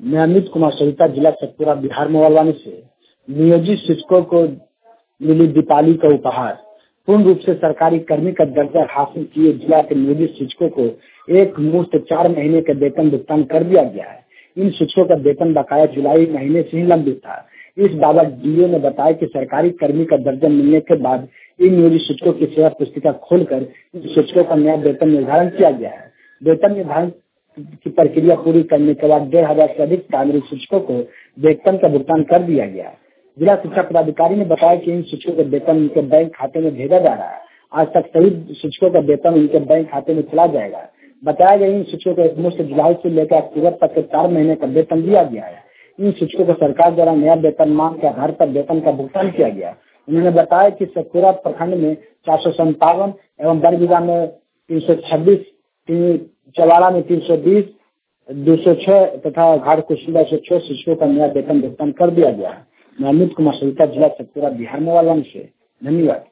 मैं अमित कुमार सहिता, जिला सतपुरा, बिहार मोबाइल से। नियोजित शिक्षकों को मिली दीपावली का उपहार। पूर्ण रूप से सरकारी कर्मी का दर्जा हासिल किए जिला के नियोजित शिक्षकों को एक मुश्त 4 महीने का वेतन भुगतान कर दिया गया है। इन शिक्षकों का वेतन बकाया जुलाई महीने से ही लंबित था। इस बाबत डीओ ने बताया कि सरकारी कर्मी का दर्जा मिलने के बाद इन नियोजित शिक्षकों की सेवा पुस्तिका खोलकर इन शिक्षकों का नया वेतन निर्धारण किया गया है। वेतन निर्धारण की प्रक्रिया पूरी करने के बाद 1,500 से अधिक कार्यरत शिक्षकों को वेतन का भुगतान कर दिया गया है। जिला शिक्षा पदाधिकारी ने बताया कि इन शिक्षकों का वेतन उनके बैंक खाते में भेजा जा रहा है। आज तक सभी शिक्षकों का वेतन उनके बैंक खाते में चला जाएगा। बताया गया इन शिक्षकों को एक मुश्त जुलाई से लेकर अक्टूबर तक के 4 महीने का वेतन दिया गया है। इन शिक्षकों को सरकार द्वारा नया वेतन मांग के आधार पर वेतन का भुगतान किया गया। उन्होंने बताया कि सतपुरा प्रखंड में 457 एवं बरबीघा में 326, चवाड़ा में 320, 206 तथा घाटकुसुम्भा 106 शिक्षकों का नया वेतन भुगतान कर दिया गया है। मैं अमित कुमार सहिता, जिला सतपुरा, बिहार मोबाइल से। धन्यवाद।